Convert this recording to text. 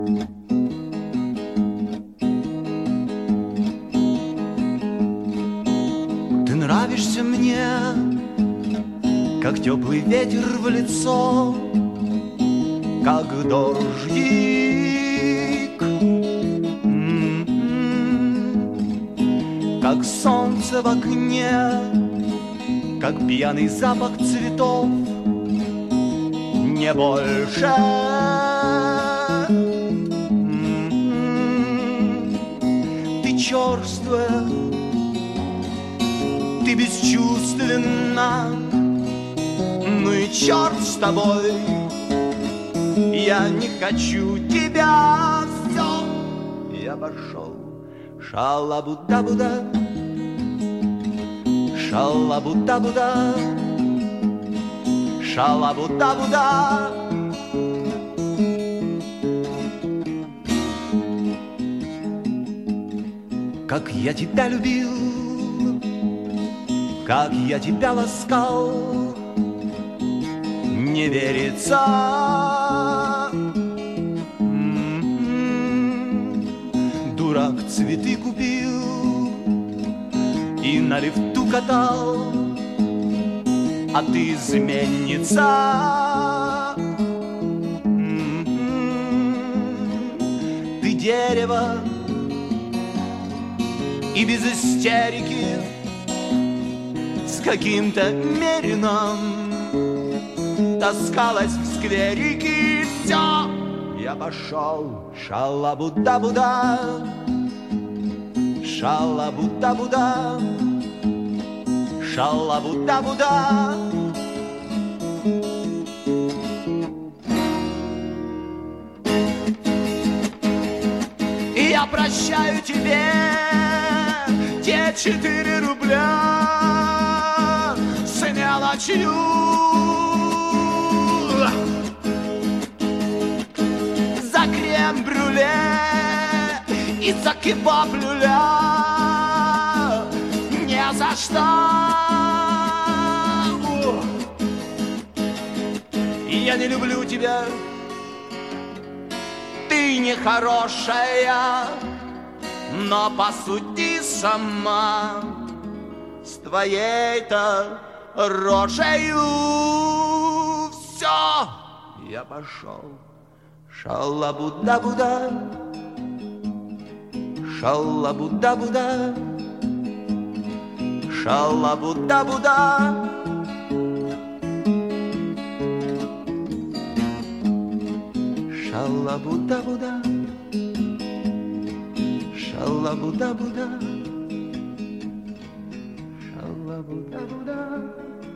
Ты нравишься мне, как теплый ветер в лицо, как дождик, как солнце в окне, как пьяный запах цветов, не больше. Ты черствая, ты бесчувственна, ну и черт с тобой, я не хочу тебя, все, я пошел. Шалабуда-буда, шалабуда-буда, шалабуда-буда. Как я тебя любил, как я тебя ласкал, не верится. Дурак цветы купил и на лифту катал, а ты изменница. Ты дерево и без истерики с каким-то мерином таскалась в скверике. Все, я пошел. Шалабуда-буда, шалабуда-буда, шалабуда-буда. И я прощаю тебе те 4 рубля с мелочью. За крем-брюле и за кебаб-люля, не за что. Я не люблю тебя, ты нехорошая, но посуди сама с твоей-то рожею. Все, я пошел. Шалабуда-буда, шалабуда-буда, шалабуда-буда. Шалабуда-буда, шалабуда-буда, шалабуда-буда.